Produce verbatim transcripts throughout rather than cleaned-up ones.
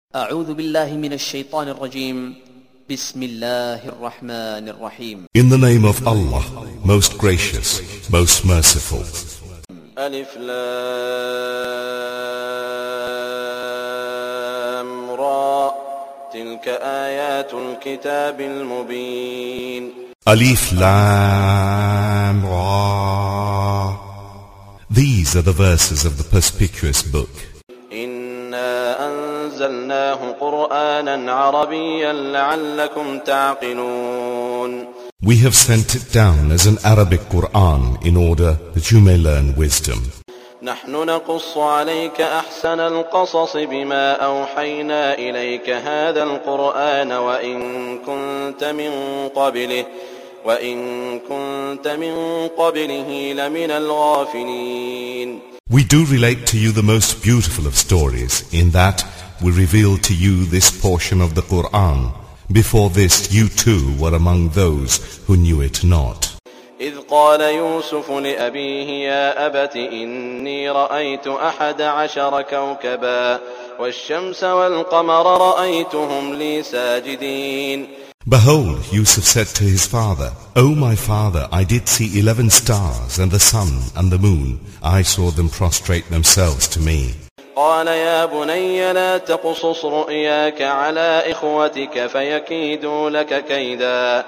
أعوذ بالله من الشيطان الرجيم بسم الله الرحمن الرحيم. In the name of Allah, most gracious, most merciful. ألف لام را تلك آيات الكتاب المبين. Alif Lam Ra. These are the verses of the perspicuous book. إنا أنزلناه قرآنا عربيا لعلكم تعقلون. We have sent it down as an Arabic Quran in order that you may learn wisdom. نحن نقص عليك أحسن القصص بما أوحينا إليك هذا القرآن وإن كنت من قبله وإن كنت من قبله لمن الغافلين. We do relate to you the most beautiful of stories in that we reveal to you this portion of the Quran. Before this you too were among those who knew it not. إذ قال يوسف لأبيه يا أبت إني رأيت أحد عشر كوكبا والشمس والقمر رأيتهم لي ساجدين. Behold, Yusuf said to his father, O my father, I did see eleven stars and the sun and the moon. I saw them prostrate themselves to me. قال يا بني لا تقصص رؤياك على إخوتك فيكيدوا لك كيدا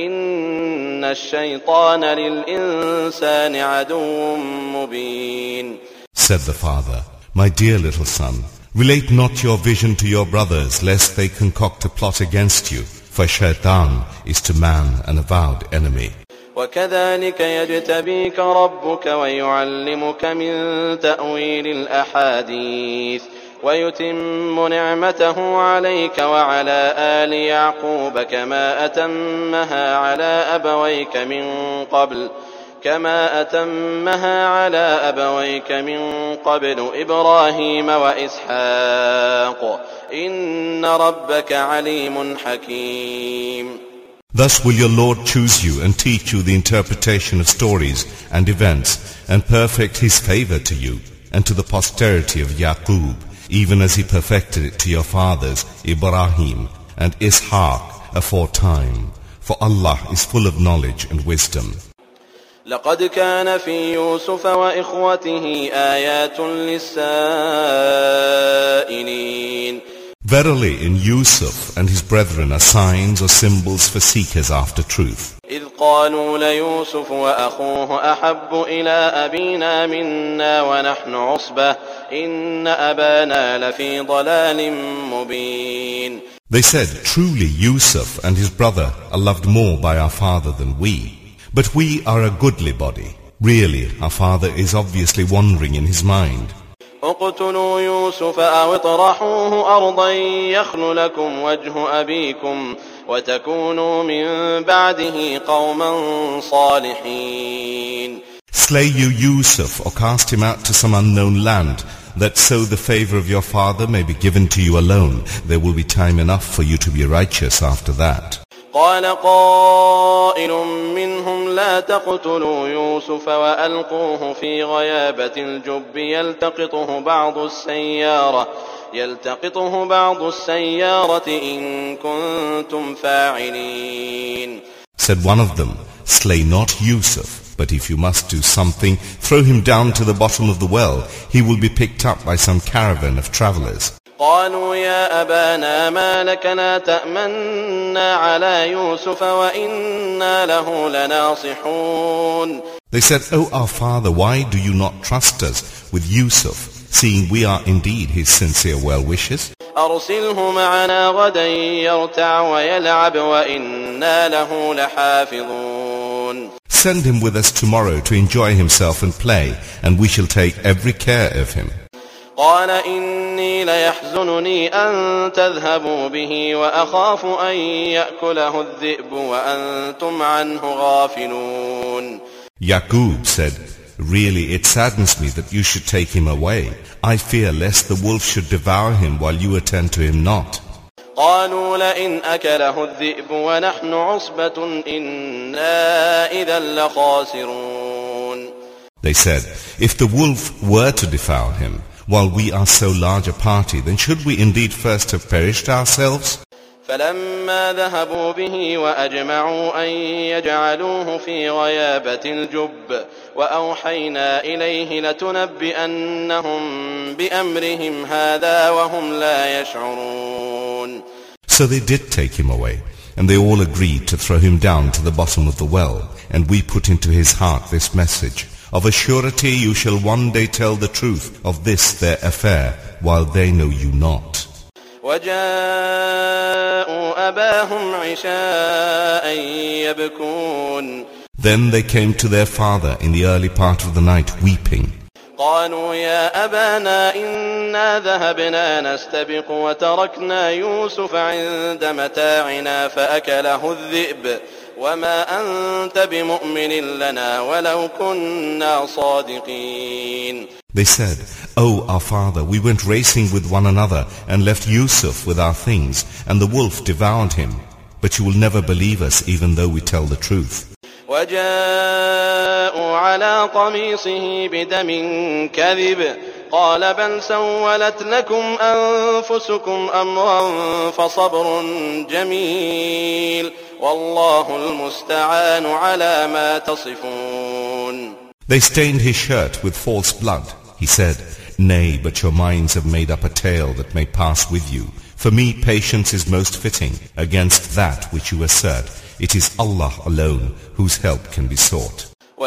إن الشيطان للإنسان عدو مبين. Said the father, My dear little son, relate not your vision to your brothers, lest they concoct a plot against you, for shaitan is to man an avowed enemy. وكذلك يجتبيك ربك ويعلمك من تأويل الأحاديث ويتم نعمته عليك وعلى آل يعقوب كما أتمها على أبويك من قبل كما أتمها على أبويك من قبل إبراهيم وإسحاق إن ربك عليم حكيم. Thus will your Lord choose you and teach you the interpretation of stories and events and perfect his favor to you and to the posterity of Yaqub, even as he perfected it to your fathers Ibrahim and Ishaq aforetime. For Allah is full of knowledge and wisdom. لقد كان في يوسف وإخوته آيات للسائلين. Verily, in Yusuf and his brethren are signs or symbols for seekers after truth. إذ قالوا ليوسف وأخوه أحب إلى أبينا منا ونحن عصبة إن أبانا لفي ضلال مبين. They said, Truly Yusuf and his brother are loved more by our father than we. But we are a goodly body. Really, our father is obviously wandering in his mind. اقتلوا يوسف أو اطرحوه أرضا يخل لكم وجه أبيكم وتكونوا من بعده قوما صالحين. Slay you Yusuf or cast him out to some unknown land, that so the favor of your father may be given to you alone. There will be time enough for you to be righteous after that. قال قائل منهم لا تقتلوا يوسف وألقوه في غيابة الجب يلتقطه بعض السيارة يلتقطه بعض السيارة إن كنتم فاعلين. Said one of them, Slay not Yusuf, but if you must do something, throw him down to the bottom of the well. He will be picked up by some caravan of travelers. قالوا يا أبانا ما لك لا تأمنا على يوسف وإنا له لناصحون. They said, O our father, why do you not trust us with Yusuf, seeing we are indeed his sincere well-wishers? أرسله معنا غدا يرتع ويلعب وإنا له لحافظون. Send him with us tomorrow to enjoy himself and play, and we shall take every care of him. قال إني ليحزنني أن تذهبوا به وأخاف أن يأكله الذئب وأنتم عنه غافلون. Yaqub said, Really, it saddens me that you should take him away. I fear lest the wolf should devour him while you attend to him not. قالوا لئن أكله الذئب ونحن عصبة إنا إذا لخاسرون. They said, If the wolf were to devour him, while we are so large a party, then should we indeed first have perished ourselves? فلما ذهبوا به وأجمعوا أن يجعلوه في غيابة الجب وأوحينا إليه لتنبئنهم بأمرهم هذا وهم لا يشعرون. So they did take him away, and they all agreed to throw him down to the bottom of the well, and we put into his heart this message: of a surety you shall one day tell the truth of this their affair, while they know you not. وجاءوا أباهم عشاء يبكون. Then they came to their father in the early part of the night weeping. قالوا يا أبانا إنا ذهبنا نستبق وتركنا يوسف عند متاعنا فأكله الذئب وما أنت بمؤمن لنا ولو كنا صادقين. They said, "Oh, our father, we went racing with one another and left Yusuf with our things, and the wolf devoured him. But you will never believe us even though we tell the truth." وجاءوا على قميصه بدم كذب قال بل سولت لكم أنفسكم أمرا فصبر جميل والله المستعان على ما تصفون. They stained his shirt with false blood. He said, "Nay, but your minds have made up a tale that may pass with you. For me, patience is most fitting against that which you assert. It is Allah alone whose help can be sought."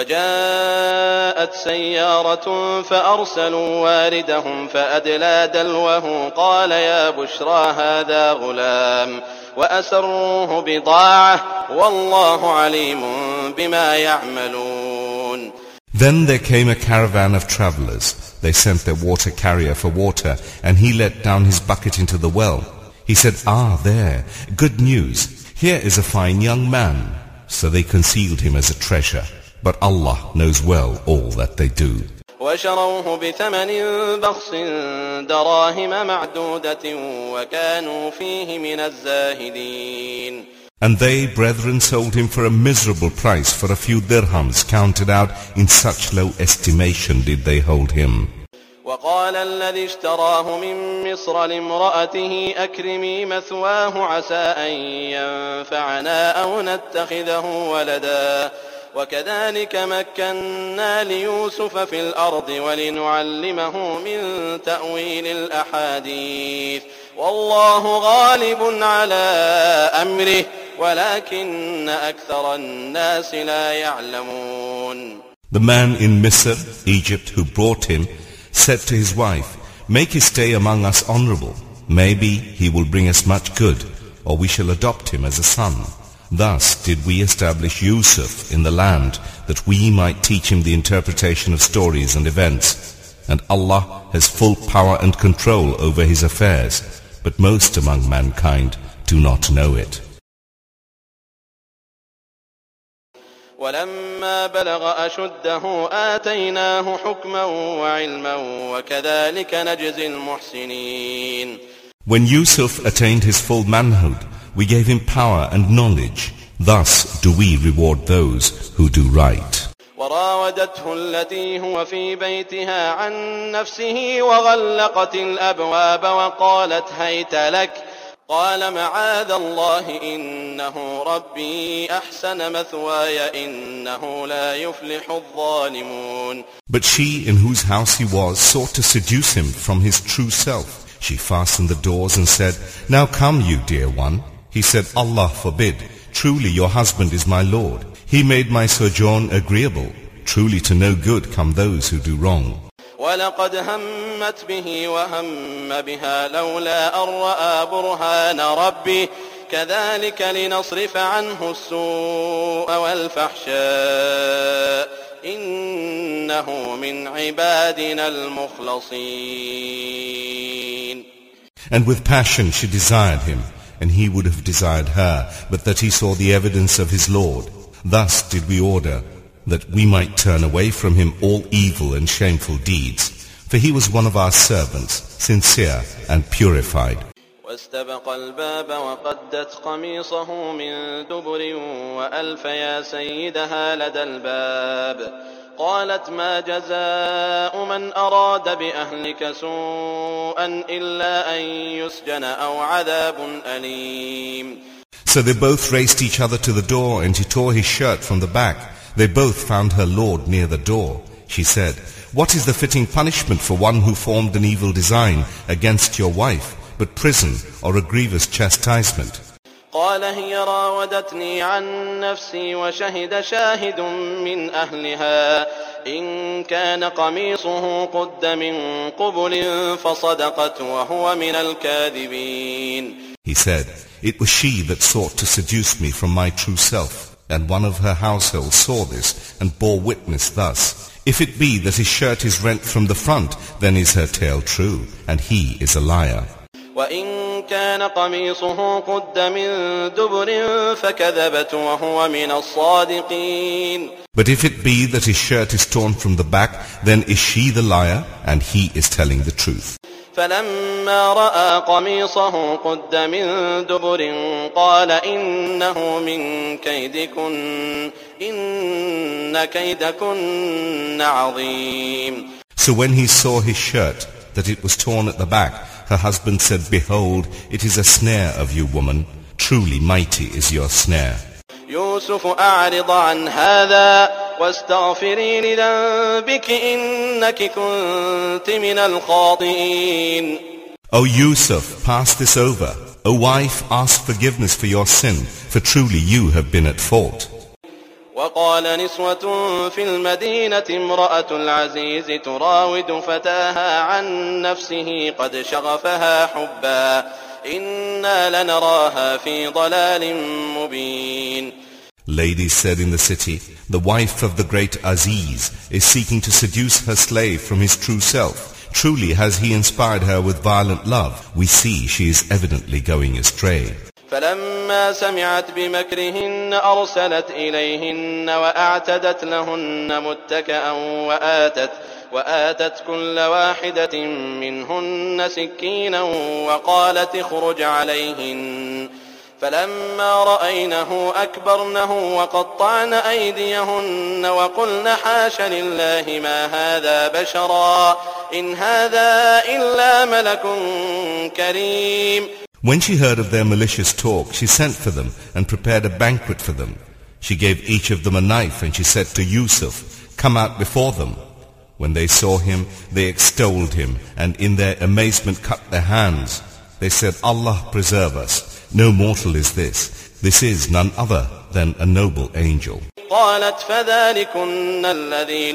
وجاءت سيارة فأرسلوا واردهم فأدلى دلوه قال يا بشرى هذا غلام وأسروه بضاعة والله عليم بما يعملون. Then there came a caravan of travelers. They sent their water carrier for water, and he let down his bucket into the well. He said, "Ah, there, good news. Here is a fine young man." So they concealed him as a treasure. But Allah knows well all that they do. وشروه بثمن بخس دراهم معدودة وكانوا فيه من الزاهدين. And they, brethren, sold him for a miserable price, for a few dirhams counted out. In such low estimation did they hold him. وقال الذي اشتراه من مصر لامرأته أكرمي مثواه عسى أن ينفعنا أو نتخذه ولدا وكذلك مكنا ليوسف في الأرض ولنعلمه من تأويل الأحاديث والله غالب على أمره ولكن أكثر الناس لا يعلمون. The man in Misr, Egypt, who brought him, said to his wife, "Make his stay among us honorable. Maybe he will bring us much good, or we shall adopt him as a son." Thus did we establish Yusuf in the land, that we might teach him the interpretation of stories and events. And Allah has full power and control over his affairs, but most among mankind do not know it. ولما بلغ أشده آتيناه حكما وعلما وكذلك نجزي المحسنين. When Yusuf attained his full manhood, we gave him power and knowledge. Thus do we reward those who do right. وراودته التي هو في بيتها عن نفسه وغلقت الأبواب وقالت هيت لك قال معاذ الله إنه ربي أحسن مثواي إنه لا يفلح الظالمون. But she in whose house he was sought to seduce him from his true self. She fastened the doors and said, "Now come, you dear one." He said, "Allah forbid. Truly your husband is my Lord. He made my sojourn agreeable. Truly to no good come those who do wrong." ولقد همت به وهم بها لولا أن رأى برهان ربه كذلك لنصرف عنه السوء والفحشاء إنه من عبادنا المخلصين. And with passion she desired him, and he would have desired her, but that he saw the evidence of his Lord. Thus did we order that we might turn away from him all evil and shameful deeds, for he was one of our servants, sincere and purified. واستبق الباب وقدت قميصه من دبر وألف يا سيدها لدى الباب قالت ما جزاء من أراد بأهلك سوءا إلا أن يسجن أو عذاب أليم. So they both raced each other to the door, and he tore his shirt from the back. They both found her lord near the door. She said, "What is the fitting punishment for one who formed an evil design against your wife, but prison or a grievous chastisement?" قال هي راودتني عن نفسي وشهد شاهد من أهلها إن كان قميصه قد من قبل فصدقت وهو من الكاذبين. He said, "It was she that sought to seduce me from my true self, and one of her household saw this and bore witness thus. If it be that his shirt is rent from the front, then is her tale true, and he is a liar. وإن كان قميصه قد من دبر فكذبت وهو من الصادقين. But if it be that his shirt is torn from the back, then is she the liar, and he is telling the truth." فلما رأى قميصه قد من دبر قال إنه من كيدكن إن كيدكن عظيم. So when he saw his shirt, that it was torn at the back, her husband said, "Behold, it is a snare of you, woman. Truly mighty is your snare." يوسف أعرض عن هذا واستغفري لذنبك إنك كنت من الخاطئين. O Yusuf, pass this over. O wife, ask forgiveness for your sin, for truly you have been at fault. وقال نسوة في المدينة امرأة العزيز تراود فتاها عن نفسه قد شغفها حبا إنا لنراها في ضلال مبين. Ladies said in the city, "The wife of the great Aziz is seeking to seduce her slave from his true self. Truly has he inspired her with violent love. We see she is evidently going astray." فلما سمعت بمكرهن أرسلت إليهن وأعتدت لهن متكئا وآتت وآتت كل واحدة منهن سكينا وقالت اخرج عليهن فلما رأينه أكبرنه وقطعن أيديهن وقلن حاش لله ما هذا بشرا إن هذا إلا ملك كريم. When she heard of their malicious talk, she sent for them and prepared a banquet for them. She gave each of them a knife, and she said to Yusuf, "Come out before them." When they saw him, they extolled him, and in their amazement cut their hands. They said, "Allah preserve us. No mortal is this. This is none other than a noble angel." قالت فذلكن الذي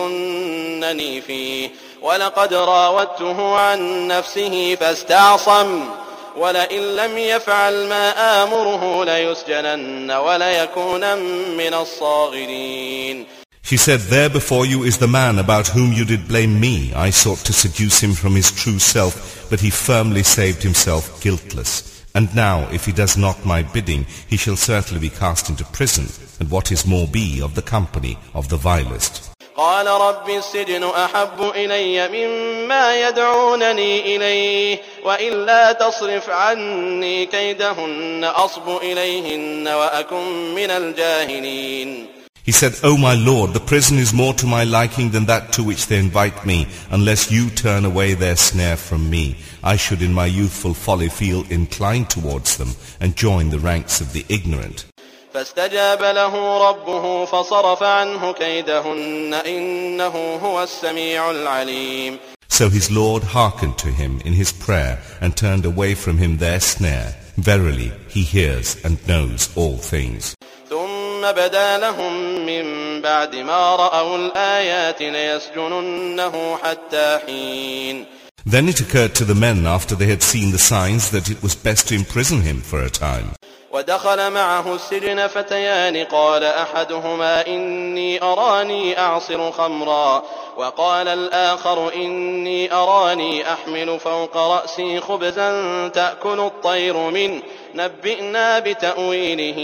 لمتنني فيه ولقد راودته عن نفسه فاستعصم ولئن لم يفعل ما آمره ليسجنن وليكونن من الصاغرين. She said, "There before you is the man about whom you did blame me. I sought to seduce him from his true self, but he firmly saved himself guiltless. And now, if he does not my bidding, he shall certainly be cast into prison, and what is more be of the company of the vilest." قال رب السجن أحب إلي مما يدعونني إليه وإلا تصرف عني كيدهن أصب إليهن وأكن من الجاهلين. He said, "O my Lord, the prison is more to my liking than that to which they invite me, unless you turn away their snare from me. I should in my youthful folly feel inclined towards them and join the ranks of the ignorant." فاستجاب له ربه فصرف عنه كيدهن إنه هو السميع العليم. So his Lord hearkened to him in his prayer and turned away from him their snare. Verily, he hears and knows all things. ثم بدا لهم من بعد ما رأوا الآيات ليسجننه حتى حين. Then it occurred to the men after they had seen the signs that it was best to imprison him for a time. ودخل معه السجن فتيان قال أحدهما إني أراني أعصر خمرا وقال الآخر إني أراني أحمل فوق رأسي خبزا تأكل الطير منه نبئنا بتأويله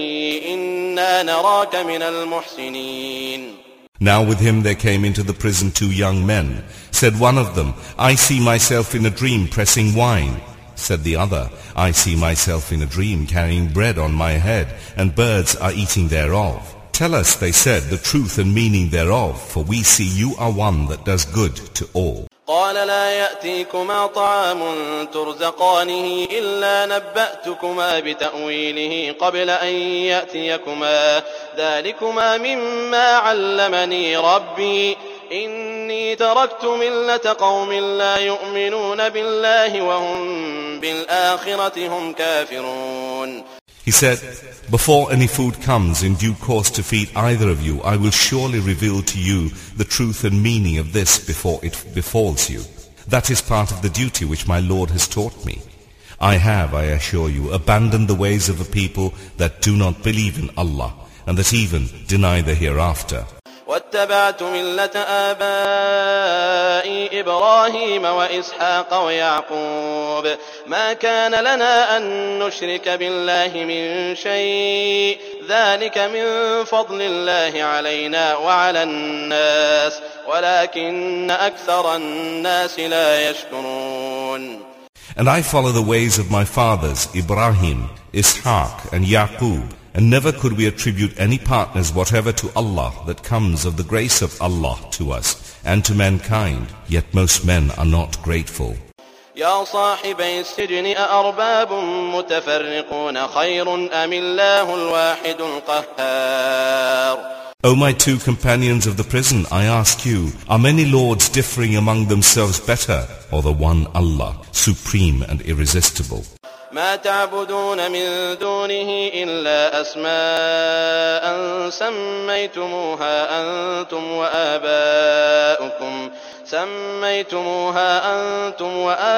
إنا نراك من المحسنين. Now with him there came into the prison two young men. Said one of them, "I see myself in a dream pressing wine." Said the other, "I see myself in a dream carrying bread on my head, and birds are eating thereof. Tell us, they said, the truth and meaning thereof, for we see you are one that does good to all. قال لا يأتيكما طعام ترزقانه إلا نبأتكما بتأويله قبل أن يأتيكما ذلكما مما علمني ربي إني تركت ملة قوم لا يؤمنون بالله وهم بالآخرة هم كافرون. He said, before any food comes in due course to feed either of you, I will surely reveal to you the truth and meaning of this before it befalls you. That is part of the duty which my Lord has taught me. I have, I assure you, abandoned the ways of a people that do not believe in Allah and that even deny the hereafter. واتبعت ملة آبائي إبراهيم وإسحاق ويعقوب ما كان لنا أن نشرك بالله من شيء ذلك من فضل الله علينا وعلى الناس ولكن أكثر الناس لا يشكرون. And I follow the ways of my fathers Ibrahim, Ishaq and Yaqub, and never could we attribute any partners whatever to Allah that comes of the grace of Allah to us and to mankind, yet most men are not grateful. يا صاحبي السجن أأرباب متفرقون خير أم الله الواحد القهار. O my two companions of the prison, I ask you, are many lords differing among themselves better, or the one Allah, supreme and irresistible? ما تعبدون من دونه إلا أسماء سميتموها أنتم وآباؤكم سميتموها أنتم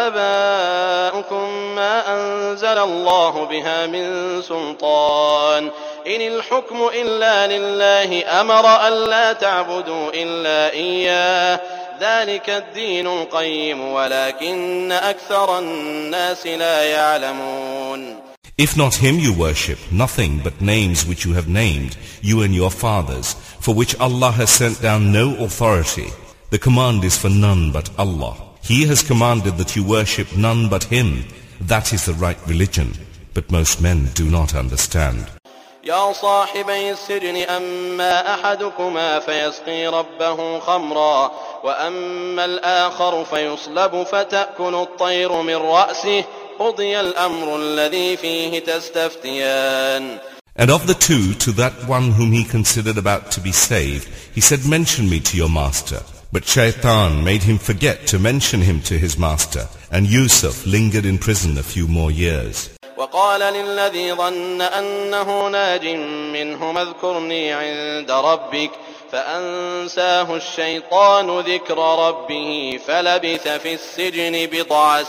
وآباؤكم ما أنزل الله بها من سلطان إن الحكم إلا لله أمر ألا تعبدوا إلا إياه ذلك الدين القيم ولكن أكثر الناس لا يعلمون. If not him you worship, nothing but names which you have named, you and your fathers, for which Allah has sent down no authority. The command is for none but Allah. He has commanded that you worship none but Him. That is the right religion, but most men do not understand. يا صاحبي السجن أما أحدكما فيسقي ربه خمرا وأما الآخر فيصلب فتأكل الطير من رأسه قضي الأمر الذي فيه تستفتيان. And of the two, to that one whom he considered about to be saved, he said, mention me to your master. But Shaitan made him forget to mention him to his master, and Yusuf lingered in prison a few more years. وقال للذي ظن أنه ناج منهما اذكرني عند ربك فأنساه الشيطان ذكر ربه فلبث في السجن بضع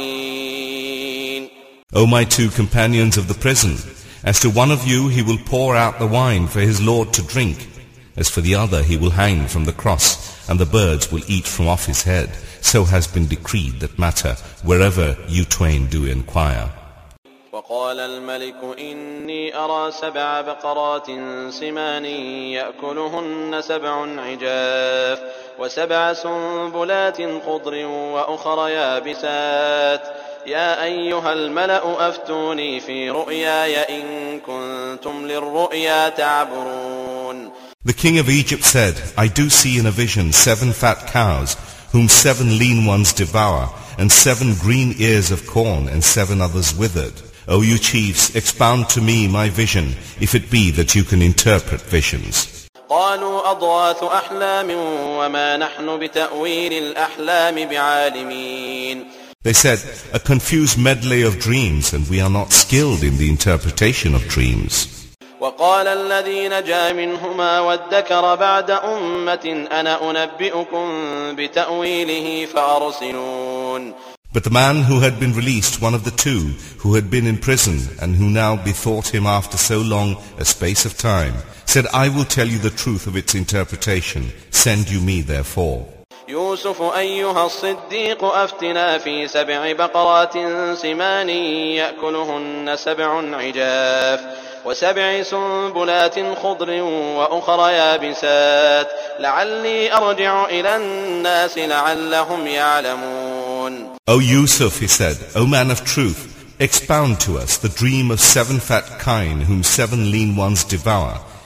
سنين. O my two companions of the prison, as to one of you he will pour out the wine for his Lord to drink. As for the other he will hang from the cross, and the birds will eat from off his head. So has been decreed that matter wherever you twain do inquire. وقال الملك إني أرى سبع بقرات سمان يأكلهن سبع عجاف وسبع سنبلات خضر وأخر يابسات يا أيها الملأ أفتوني في رؤياي إن كنتم للرؤيا تعبرون. The king of Egypt said, I do see in a vision seven fat cows, whom seven lean ones devour, and seven green ears of corn, and seven others withered. O you chiefs, expound to me my vision, if it be that you can interpret visions. قالوا أضغاث أحلام وما نحن بتأويل الأحلام بعالمين. They said, a confused medley of dreams, and we are not skilled in the interpretation of dreams. وقال الذي نجا منهما وادكر بعد أمة أنا أنبئكم بتأويله فأرسلون. But the man who had been released, one of the two, who had been in prison, and who now bethought him after so long a space of time, said, I will tell you the truth of its interpretation. Send you me therefore. يوسف أيها الصديق أفتنا في سبع بقرات سمان يأكلهن سبع عجاف وسبع سنبلات خضر وأخر يابسات لعلي أرجع إلى الناس لعلهم يعلمون. O Yusuf, he said, O man of truth, expound to us the dream of seven fat kine whom seven lean ones devour,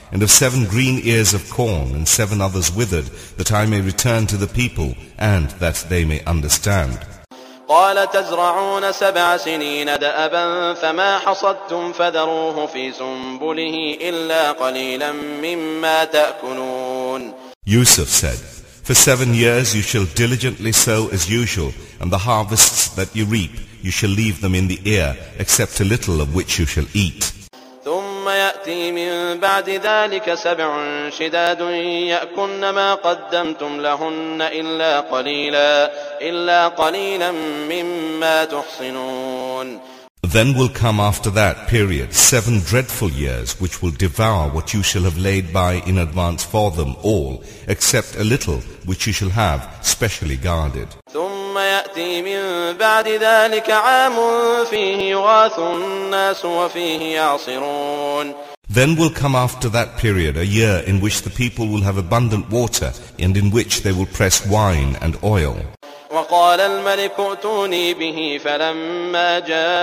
and of seven green ears of corn, and seven others withered, that I may return to the people, and that they may understand. قال تزرعون سبع سنين دأبا فما حصدتم فذروه في سنبله إلا قليلا مما تأكلون. Yusuf said, For seven years you shall diligently sow as usual, and the harvests that you reap you shall leave them in the ear, except a little of which you shall eat. ثم يأتي من بعد ذلك سبع شداد يأكلن ما قدمتم لهن إلا قليلا إلا قليلا مما تحصنون. Then will come after that period seven dreadful years which will devour what you shall have laid by in advance for them all, except a little which you shall have specially guarded. ثم يأتي من بعد ذلك عام فيه يغاث الناس وفيه يعصرون. Then will come after that period a year in which the people will have abundant water, and in which they will press wine and oil. وقال الملك ائتوني به فلما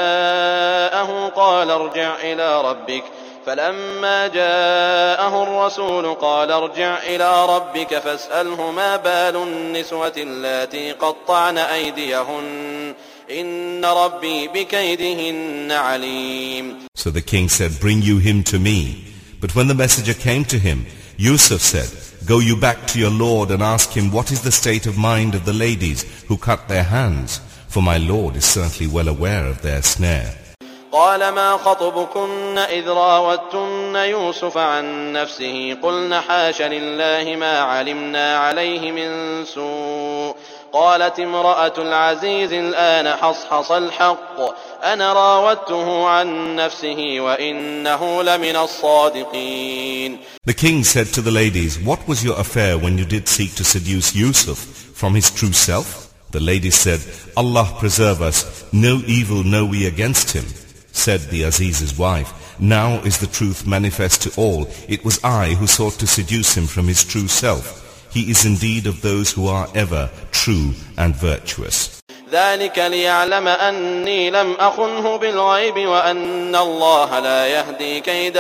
جاءه قال ارجع إلى ربك فلما جاءه الرسول قال ارجع إلى ربك فاسأله ما بال النسوة اللاتي قطعن أيديهن إن ربي بكيدهن عليم. So the king said, Bring you him to me. But when the messenger came to him, Yusuf said, Go you back to your Lord and ask him what is the state of mind of the ladies who cut their hands, for my Lord is certainly well aware of their snare. قال ما خطبكن إذ راوتن يوسف عن نفسه قلن حاش لله ما علمنا عليه من سوء قالت امرأة العزيز الآن حصحص الحق أنا راودته عن نفسه وإنه لمن الصادقين. The king said to the ladies, What was your affair when you did seek to seduce Yusuf from his true self? The ladies said, Allah preserve us, no evil know we against him. Said the Aziz's wife, Now is the truth manifest to all. It was I who sought to seduce him from his true self. He is indeed of those who are ever true and virtuous. ذلك ليعلم أني لم أخنه بالغيب وأن الله لا يهدي كيد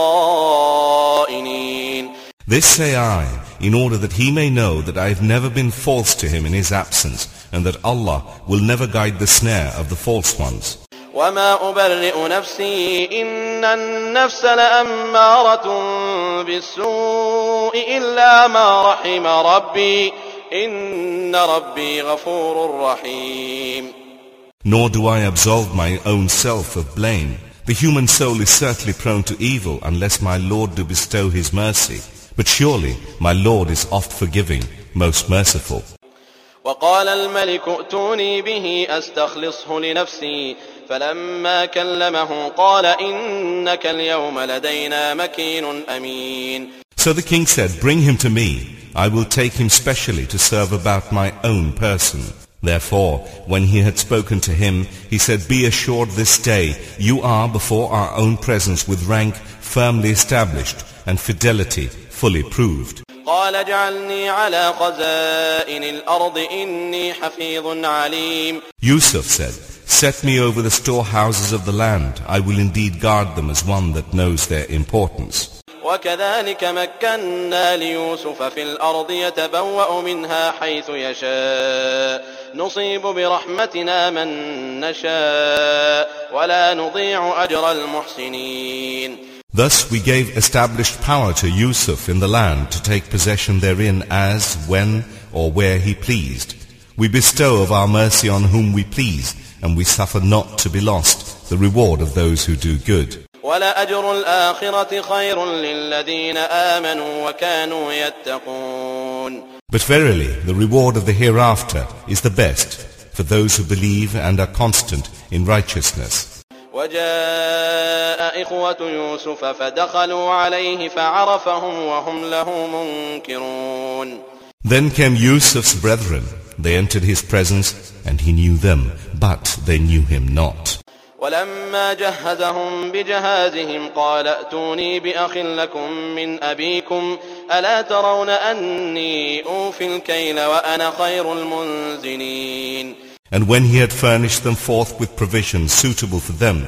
الخائنين. This say I, in order that he may know that I have never been false to him in his absence, and that Allah will never guide the snare of the false ones. وما أبرئ نفسي إن النفس لأمارة بالسوء إلا ما رحم ربي إن ربي غفور رحيم. Nor do I absolve my own self of blame. The human soul is certainly prone to evil unless my Lord do bestow his mercy. But surely my Lord is oft forgiving, most merciful. وقال الملك ائتوني به أستخلصه لنفسي فلما كلمه قال إنك اليوم لدينا مكين أمين. So the king said, Bring him to me. I will take him specially to serve about my own person. Therefore, when he had spoken to him, he said, Be assured this day, you are before our own presence with rank firmly established and fidelity fully proved. قال اجعلني على خزائن الأرض إني حفيظ عليم. Yusuf said, Set me over the storehouses of the land. I will indeed guard them as one that knows their importance. وكذلك مكنا ليوسف في الأرض يتبوأ منها حيث يشاء نصيب برحمتنا من نشاء ولا نضيع أجر المحسنين. Thus we gave established power to Yusuf in the land to take possession therein as, when, or where he pleased. We bestow of our mercy on whom we please, and we suffer not to be lost the reward of those who do good. وَلَأَجْرُ الْآخِرَةِ خَيْرٌ لِلَّذِينَ آمَنُوا وَكَانُوا يَتَّقُونَ. But verily, the reward of the hereafter is the best for those who believe and are constant in righteousness. وجاء إخوة يوسف فدخلوا عليه فعرفهم وهم له منكرون. Then came Yusuf's brethren. They entered his presence, and he knew them, but they knew him not. ولما جهزهم بجهازهم قال ائتوني بأخ لكم من أبيكم ألا ترون أني أوفي الكيل وأنا خير المنزلين. And when he had furnished them forth with provisions suitable for them,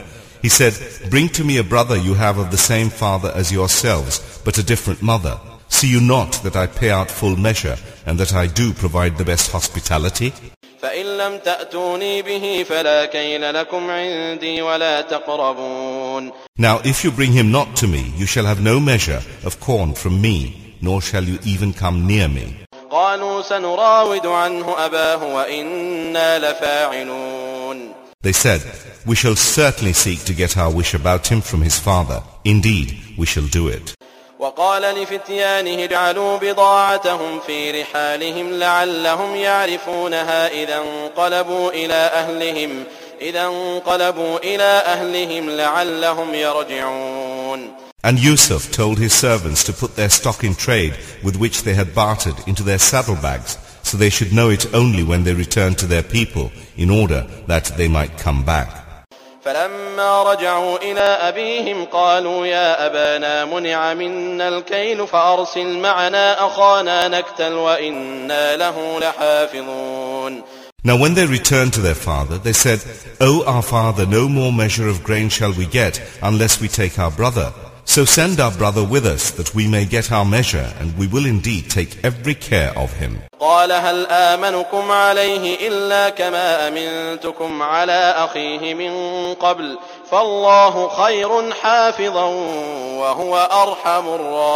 He said, "Bring to me a brother you have of the same father as yourselves, but a different mother. See you not that I pay out full measure, and that I do provide the best hospitality?" فإن لم تأتوني به فلا كيل لكم عندي ولا تقربون. Now if you bring him not to me, you shall have no measure of corn from me, nor shall you even come near me. قالوا سنراود عنه أباه وإنا لفاعلون. They said, "We shall certainly seek to get our wish about him from his father. Indeed, we shall do it." وقال لفتيانه اجعلوا بضاعتهم في رحالهم لعلهم يعرفونها إذا انقلبوا إلى أهلهم إذا انقلبوا إلى أهلهم لعلهم يرجعون. And Yusuf told his servants to put their stock in trade with which they had bartered into their saddlebags, so they should know it only when they returned to their people, in order that they might come back. فلما رجعوا إلى أبيهم قالوا يا أبانا منع منا الكيل فأرسل معنا أخانا نكتل وإنا له لحافظون. Now when they returned to their father, they said, "O our father, no more measure of grain shall we get unless we take our brother. So send our brother with us, that we may get our measure, and we will indeed take every care of him." قال هل آمنكم عليه إلا كما أمنتكم على أخيه من قبل فالله خير حافظا وهو أرحم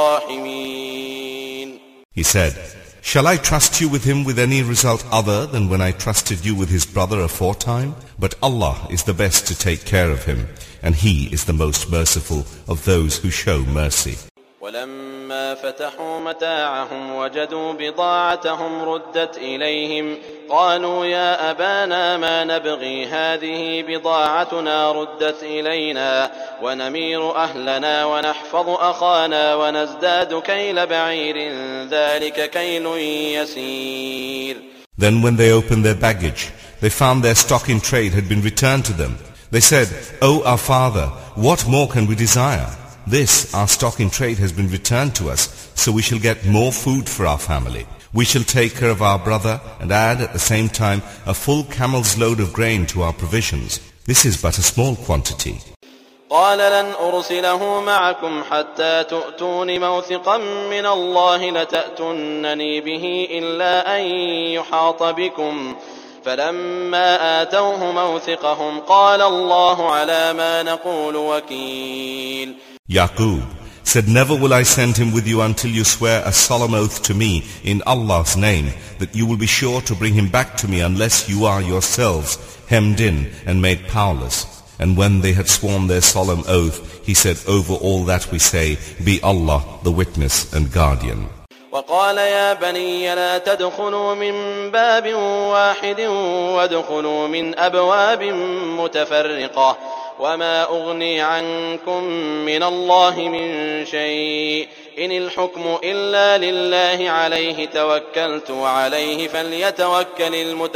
الراحمين. He said, "Shall I trust you with him with any result other than when I trusted you with his brother aforetime? But Allah is the best to take care of him, and He is the most merciful of those who show mercy." ولما فتحوا متاعهم وجدوا بضاعتهم ردت إليهم قالوا يا أبانا ما نبغي هذه بضاعتنا ردت إلينا ونمير أهلنا ونحفظ أخانا ونزداد كيل بعير ذلك كيل يسير. Then when they opened their baggage, they found their stock in trade had been returned to them. They said, "O our father, what more can we desire? This, our stock in trade, has been returned to us, so we shall get more food for our family. We shall take care of our brother and add at the same time a full camel's load of grain to our provisions. This is but a small quantity." قال لن أرسله معكم حتى تؤتون موثقا من الله لتأتونني به إلا أن يحاط بكم فلما آتوه موثقهم قال الله على ما نقول وكيل. Yaqub said, "Never will I send him with you until you swear a solemn oath to me in Allah's name that you will be sure to bring him back to me unless you are yourselves hemmed in and made powerless." And when they had sworn their solemn oath, he said, "Over all that we say, be Allah the witness and guardian." وقال يا بني لا تدخلوا من باب واحد وادخلوا من أبواب متفرقة وما أغني عنكم من الله من شيء إن الحكم إلا لله عليه توكلت وعليه فليتوكل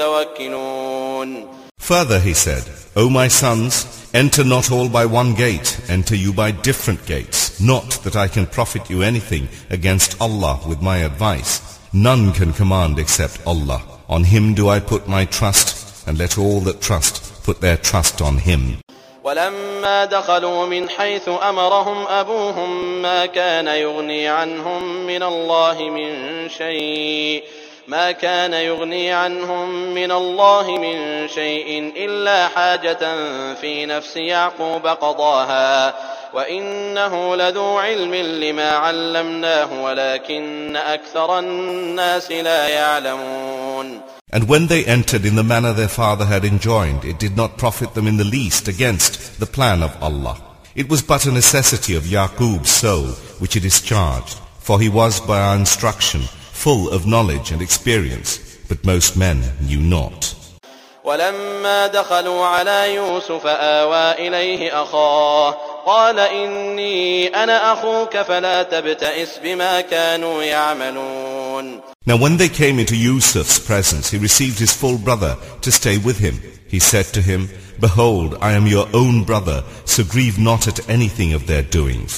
المتوكلون. Further he said, "O my sons, enter not all by one gate, enter you by different gates. Not that I can profit you anything against Allah with my advice. None can command except Allah. On Him do I put my trust, and let all that trust put their trust on Him." ولما دخلوا من حيث أمرهم أبوهم ما كان يغني عنهم من الله من شيء ما كان يغني عنهم من الله من شيء إلا حاجة في نفس يعقوب قضاها وإنه لذو علم لما علمناه ولكن أكثر الناس لا يعلمون. And when they entered in the manner their father had enjoined, it did not profit them in the least against the plan of Allah. It was but a necessity of Yaqub's soul which he discharged, for he was by our instruction full of knowledge and experience, but most men knew not. ولما دخلوا على يوسف آوى إليه أخاه قال إني أنا أخوك فلا تبتئس بما كانوا يعملون. Now when they came into Yusuf's presence, he received his full brother to stay with him. He said to him, "Behold, I am your own brother, so grieve not at anything of their doings."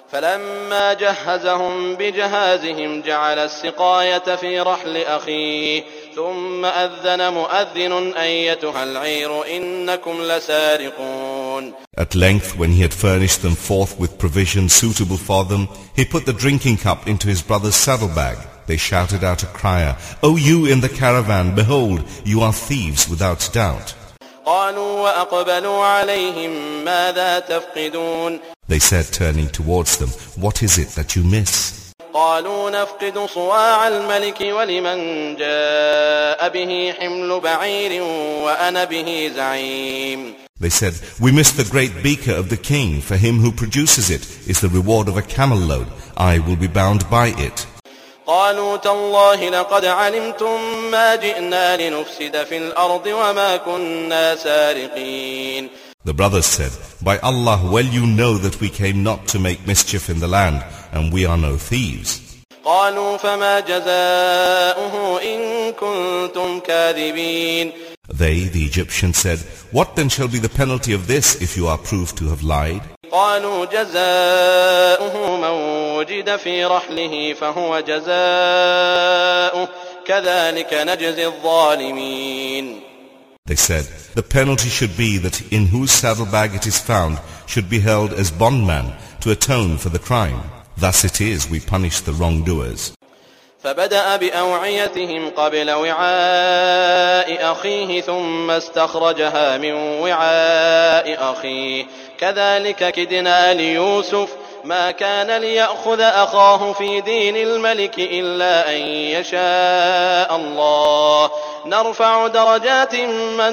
فلما جهزهم بجهازهم جعل السقاية في رحل أخيه ثم أذن مؤذن أيتها العير إنكم لسارقون. At length, when he had furnished them forth with provisions suitable for them, he put the drinking cup into his brother's saddlebag. They shouted out a crier, O you in the caravan, behold, you are thieves without doubt. قالوا وأقبلوا عليهم ماذا تفقدون. They said, turning towards them, What is it that you miss? قالوا نفقد صواع الملك ولمن جاء به حمل بعير وأنا به زعيم. They said, We miss the great beaker of the king. For him who produces it is the reward of a camel load. I will be bound by it. قالوا تالله لقد علمتم ما جئنا لنفسد في الأرض وما كنا سارقين. The brothers said, By Allah, well you know that we came not to make mischief in the land, and we are no thieves. قالوا فما جزاؤه إن كنتم كاذبين. They, the Egyptians, said, What then shall be the penalty of this if you are proved to have lied? قالوا جزاؤه من وجد في رحله فهو جزاؤه كذلك نجزي الظالمين. They said, The penalty should be that in whose saddlebag it is found should be held as bondman to atone for the crime. Thus it is we punish the wrongdoers. فبدأ بأوعيتهم قبل وعاء أخيه ثم استخرجها من وعاء أخيه كذلك كدنا ليوسف ما كان ليأخذ أخاه في دين الملك إلا أن يشاء الله نرفع درجات من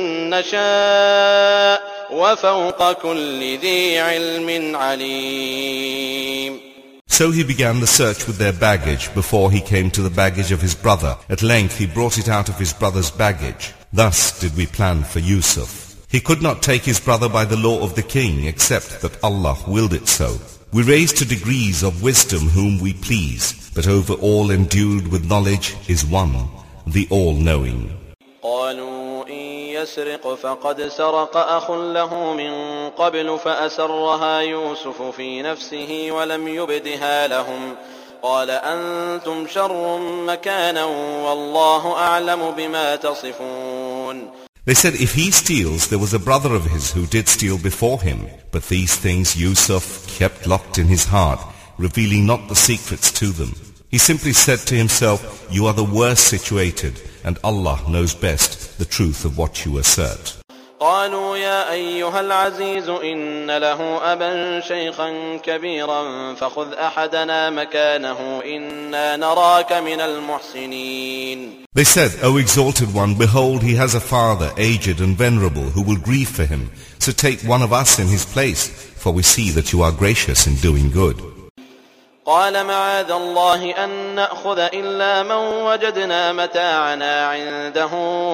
نشاء وفوق كل ذي علم عليم. So he began the search with their baggage before he came to the baggage of his brother. At length he brought it out of his brother's baggage. Thus did we plan for Yusuf. He could not take his brother by the law of the king except that Allah willed it so. We raise to degrees of wisdom whom we please, but over all endued with knowledge is one, the all-knowing. قالوا إن يسرق فقد سرق أخ له من قبل فأسرها يوسف في نفسه ولم يبدها لهم قال أنتم شر مكانا والله أعلم بما تصفون. They said, If he steals, there was a brother of his who did steal before him. But these things Yusuf kept locked in his heart, revealing not the secrets to them. He simply said to himself, You are the worst situated, and Allah knows best the truth of what you assert. قالوا يا أيها العزيز إن له أبا شيخا كبيرا فخذ أحدنا مكانه إنا نراك من المحسنين. They said, O exalted one, behold, he has a father, aged and venerable, who will grieve for him. So take one of us in his place, for we see that you are gracious in doing good. قال معاذ الله أن نأخذ إلا من وجدنا متاعنا عنده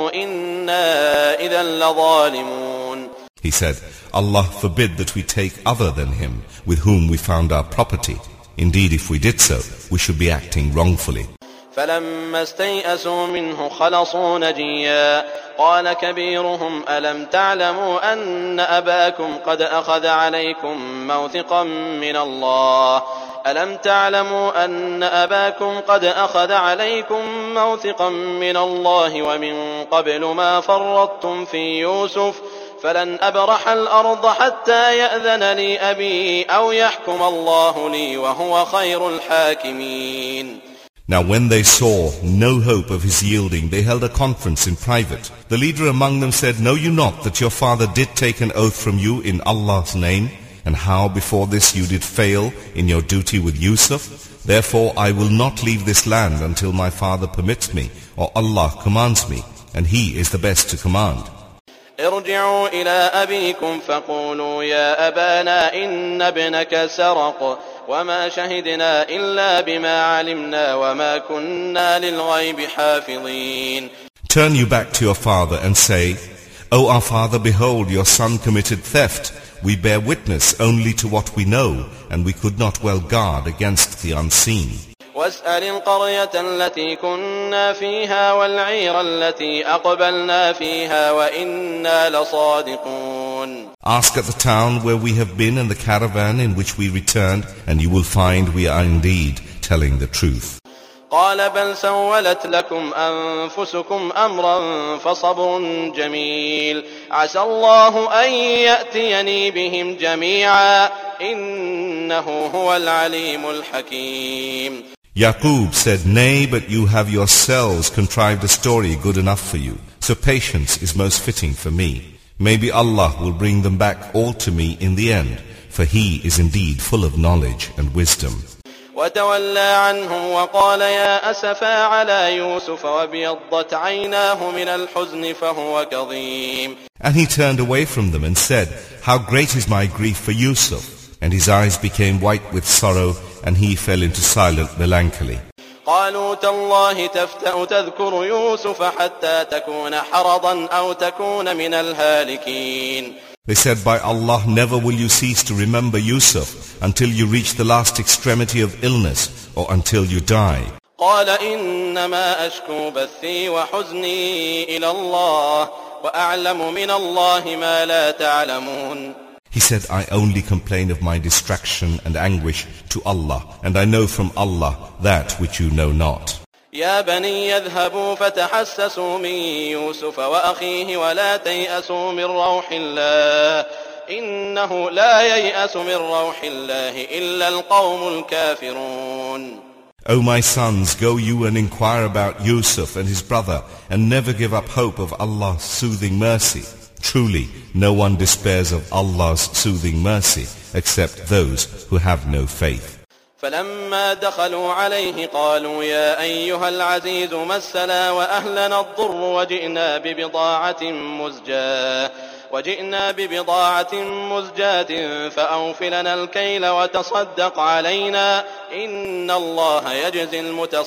إنا إذا لظالمون. He said, Allah forbid that we take other than him, with whom we found our property. Indeed, if we did so, we should be acting wrongfully. فلما استيئسوا منه خلصوا نجيا قال كبيرهم ألم تعلموا أن أباكم قد أخذ عليكم موثقا من الله ألم تعلموا أن أباكم قد أخذ عليكم موثقا من الله ومن قبل ما فرطتم في يوسف فلن أبرح الأرض حتى يأذن لي أبي أو يحكم الله لي وهو خير الحاكمين. Now when they saw no hope of his yielding, they held a conference in private. The leader among them said, Know you not that your father did take an oath from you in Allah's name? And how before this you did fail in your duty with Yusuf? Therefore I will not leave this land until my father permits me, or Allah commands me, and he is the best to command. ارجعوا إلى أبيكم فقولوا يا أبانا إن ابنك سرق وما شهدنا إلا بما علمنا وما كنا للغيب حافظين. Turn you back to your father and say, O our father, behold, your son committed theft. We bear witness only to what we know, and we could not well guard against the unseen. واسأل القرية التي كنا فيها والعير التي أقبلنا فيها وإنا لصادقون. Ask at the town where we have been and the caravan in which we returned, and you will find we are indeed telling the truth. قال بل سولت لكم أنفسكم أمرا فصبر جميل عسى الله أن يأتيني بهم جميعا إنه هو العليم الحكيم. Yaqub said, Nay, but you have yourselves contrived a story good enough for you, so patience is most fitting for me. Maybe Allah will bring them back all to me in the end, for He is indeed full of knowledge and wisdom. وتولى عنهم وقال يا أسفا على يوسف وابيضت عيناه من الحزن فهو كظيم. And he turned away from them and said, How great is my grief for Yusuf! And his eyes became white with sorrow, and he fell into silent melancholy. قالوا تالله تفتأ تذكر يوسف حتى تكون حرضا أو تكون من الهالكين. They said, By Allah, never will you cease to remember Yusuf until you reach the last extremity of illness or until you die. قال إنما أشكو بثي وحزني إلى الله وأعلم من الله ما لا تعلمون. He said, I only complain of my distraction and anguish to Allah, and I know from Allah that which you know not. يا بني يذهبوا فتحسسوا من يوسف وأخيه ولا تيأسوا من روح الله إنه لا ييأس من روح الله إلا القوم الكافرون. O my sons, go you and inquire about Yusuf and his brother, and never give up hope of Allah's soothing mercy. Truly, no one despairs of Allah's soothing mercy except those who have no faith. فلما دخلوا عليه قالوا يا أيها العزيز مسنا وأهلنا الضر وجئنا ببضاعة مزجاة وجئنا ببضاعة مزجاة فأوف لنا الكيل وتصدق علينا إن الله يجزي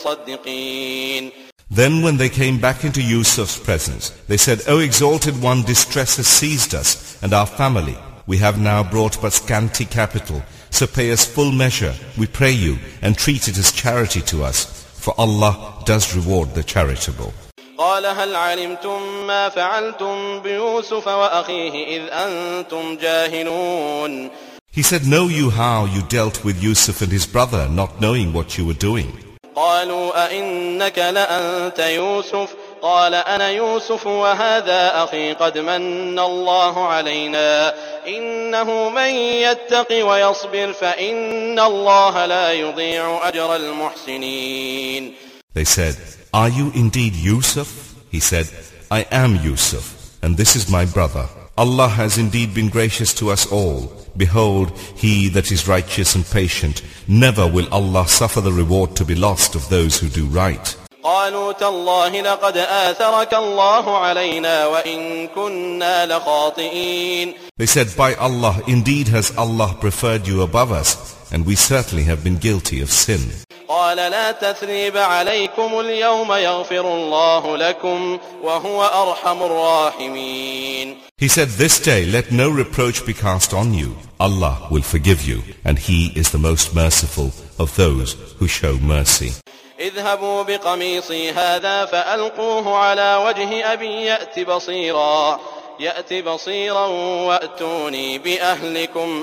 المتصدقين. Then when they came back into Yusuf's presence, they said, O exalted one, distress has seized us and our family. We have now brought but scanty capital, so pay us full measure, we pray you, and treat it as charity to us, for Allah does reward the charitable. قال هل علمتم ما فعلتم بيوسف وأخيه إذ أنتم جاهلون. He said, Know you how you dealt with Yusuf and his brother, not knowing what you were doing? قالوا أئنك لأنت يوسف قال أنا يوسف وهذا أخي قد من الله علينا إنه من يتق ويصبر فإن الله لا يضيع أجر المحسنين. They said, Are you indeed Yusuf? He said, I am Yusuf, and this is my brother. Allah has indeed been gracious to us all. Behold, he that is righteous and patient, never will Allah suffer the reward to be lost of those who do right. قالوا تالله لقد آثرك الله علينا وإن كنا لخاطئين. They said, By Allah, indeed has Allah preferred you above us, and we certainly have been guilty of sin. قال لا تثريب عليكم اليوم يغفر الله لكم وهو أرحم الراحمين. He said, This day let no reproach be cast on you. Allah will forgive you, and He is the most merciful of those who show mercy. اذهبوا بقميصي هذا فألقوه على وجه أبي يأت بصيرا يأت بصيرا وأتوني بأهلكم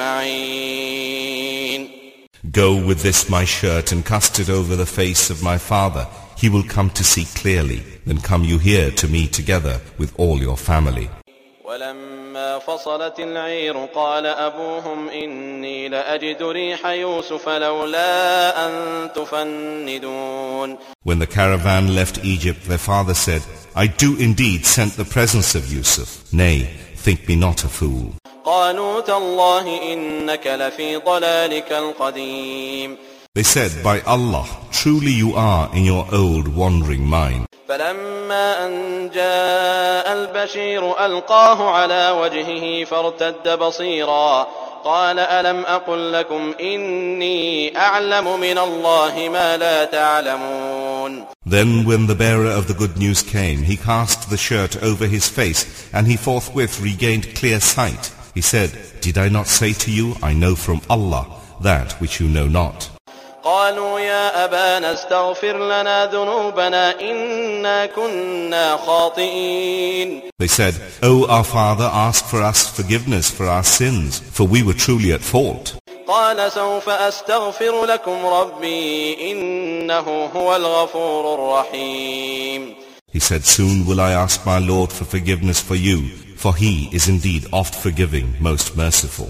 أجمعين. Go with this my shirt and cast it over the face of my father. He will come to see clearly. Then come you here to me together with all your family. ولما فصلت العير قال أبوهم إني لأجد ريح يوسف لولا أن تفندون. When the caravan left Egypt, their father said, I do indeed scent the presence of Yusuf. Nay, think me not a fool. قالوا تالله إنك لفي ضلالك القديم. They said, By Allah, truly you are in your old wandering mind. فلما أن جاء البشير ألقاه على وجهه فارتد بصيرا قال ألم أقل لكم إني أعلم من الله ما لا تعلمون. Then when the bearer of the good news came, he cast the shirt over his face, and he forthwith regained clear sight. He said, Did I not say to you, I know from Allah that which you know not? قالوا يا أبانا استغفر لنا ذنوبنا إنا كنا خاطئين. They said, O our father, ask for us forgiveness for our sins, for we were truly at fault. قال سوف أستغفر لكم ربي إنه هو الغفور الرحيم. He said, soon will I ask my Lord for forgiveness for you, for He is indeed oft forgiving, most merciful.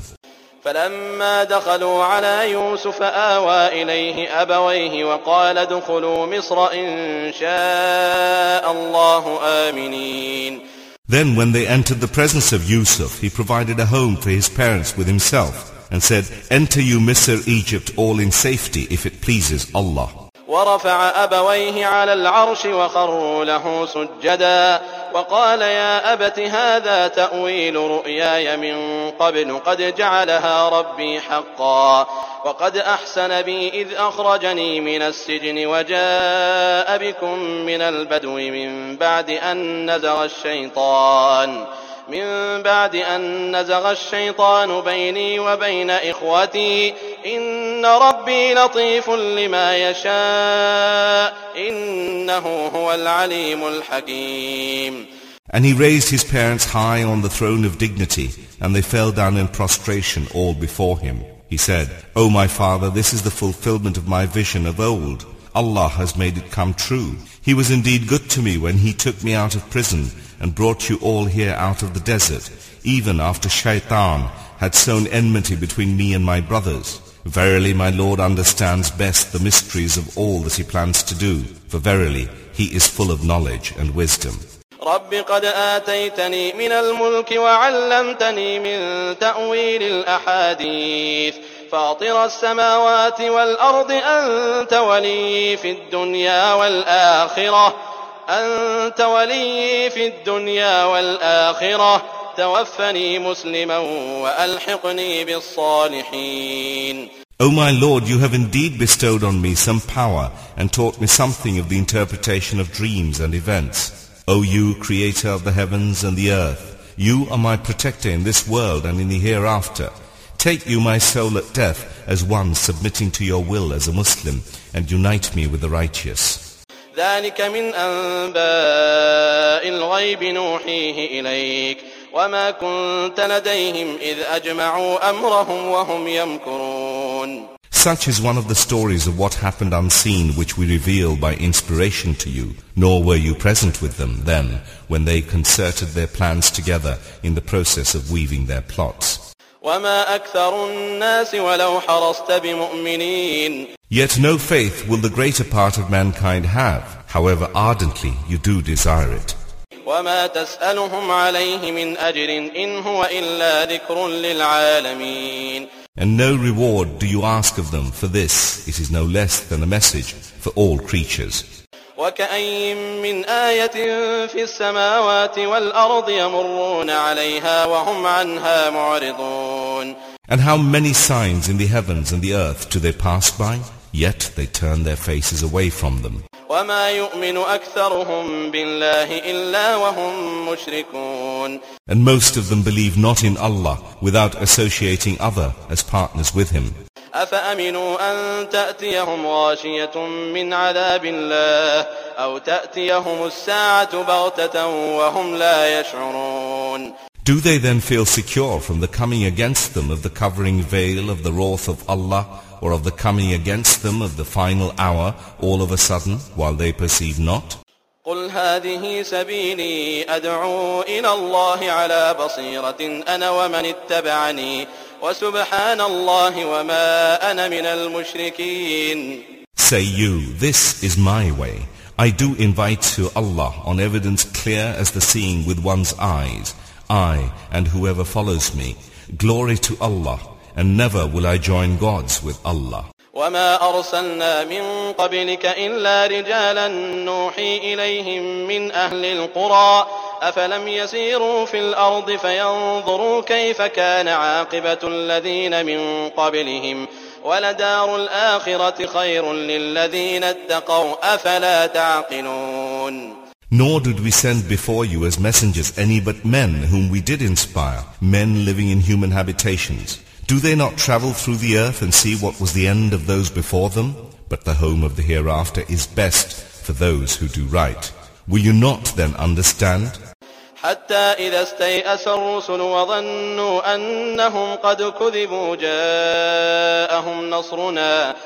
فلما دخلوا على يوسف آوى إليه أبويه وقال ادخلوا مصر إن شاء الله آمنين. Then when they entered the presence of Yusuf, he provided a home for his parents with himself, and said, enter you Misr, Egypt, all in safety, if it pleases Allah. ورفع أبويه على العرش وخروا له سجدا وقال يا أبت هذا تأويل رؤياي من قبل قد جعلها ربي حقا وقد أحسن بي إذ أخرجني من السجن وجاء بكم من البدو من بعد أن نزغ الشيطان من بعد أن نزغ الشيطان بيني وبين إخوتي إن ربي لطيف لما يشاء إنه هو العليم الحكيم. And he raised his parents high on the throne of dignity, and they fell down in prostration all before him. He said, O my father, this is the fulfillment of my vision of old. Allah has made it come true. He was indeed good to me when he took me out of prison and brought you all here out of the desert, even after Shaitan had sown enmity between me and my brothers. Verily my Lord understands best the mysteries of all that he plans to do, for verily he is full of knowledge and wisdom. رب قد آتيتني من الملك وعلمتني من تأويل الأحاديث فاطر السماوات والأرض أنت ولي في الدنيا والآخرة أنت ولي في الدنيا والآخرة توفني مسلما وألحقني بالصالحين. O my Lord, you have indeed bestowed on me some power and taught me something of the interpretation of dreams and events. O you, creator of the heavens and the earth, you are my protector in this world and in the hereafter. Take you my soul at death as one submitting to your will as a Muslim, and unite me with the righteous. ذلك من أنباء الغيب نوحيه إليك وما كنت لديهم إذ أجمعوا أمرهم وهم يمكرون. Such is one of the stories of what happened unseen, which we reveal by inspiration to you, nor were you present with them then, when they concerted their plans together in the process of weaving their plots. وما أكثر الناس ولو حرصت بمؤمنين. Yet no faith will the greater part of mankind have, however ardently you do desire it. وما تسألهم عليه من أجر إن هو إلا ذكر للعالمين. And no reward do you ask of them for this, it is no less than a message for all creatures. وكأين من آية في السماوات والأرض يمرون عليها وهم عنها معرضون. And how many signs in the heavens and the earth do they pass by? Yet they turn their faces away from them. وما يؤمن أكثرهم بالله إلا وهم مشركون. And most of them believe not in Allah without associating other as partners with Him. أفأمنوا أن تأتيهم غاشية من عذاب الله أو تأتيهم الساعة بغتة وهم لا يشعرون. Do they then feel secure from the coming against them of the covering veil of the wrath of Allah, or of the coming against them of the final hour all of a sudden while they perceive not? قل هذه سبيلي أدعو إلى الله على بصيرة أنا ومن اتبعني وسبحان الله وما أنا من المشركين. Say you, this is my way. I do invite to Allah on evidence clear as the seeing with one's eyes. I and whoever follows me. Glory to Allah, and never will I join gods with Allah. وما أرسلنا من قبلك إلا رجالا نوحي إليهم من أهل القرى أفلم يسيروا في الأرض فينظروا كيف كان عاقبة الذين من قبلهم ولدار الآخرة خير للذين اتقوا أفلا تعقلون. Nor did we send before you as messengers any but men whom we did inspire, men living in human habitations. Do they not travel through the earth and see what was the end of those before them? But the home of the hereafter is best for those who do right. Will you not then understand? حتى إذا استيأس الرسل وظنوا أنهم قد كذبوا جاءهم نصرنا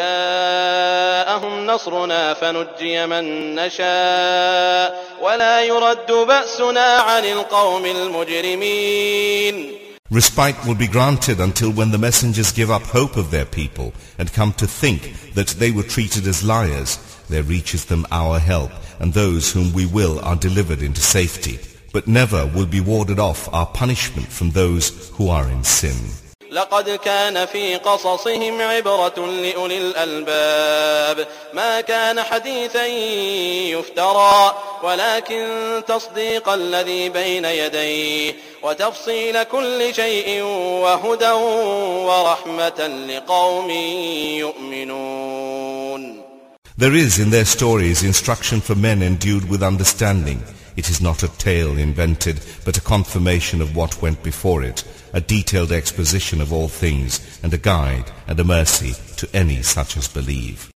جاءهم نصرنا فنجي من نشاء ولا يرد بأسنا عن القوم المجرمين. Respite will be granted until when the messengers give up hope of their people and come to think that they were treated as liars. There reaches them our help, and those whom we will are delivered into safety. But never will be warded off our punishment from those who are in sin. لقد كان في قصصهم عبرة لأولي الألباب ما كان حديثا يفترى ولكن تصديق الذي بين يديه وتفصيل كل شيء وهدى ورحمة لقوم يؤمنون. There is in their stories instruction for men endued with understanding. It is not a tale invented, but a confirmation of what went before it, a detailed exposition of all things, and a guide and a mercy to any such as believe.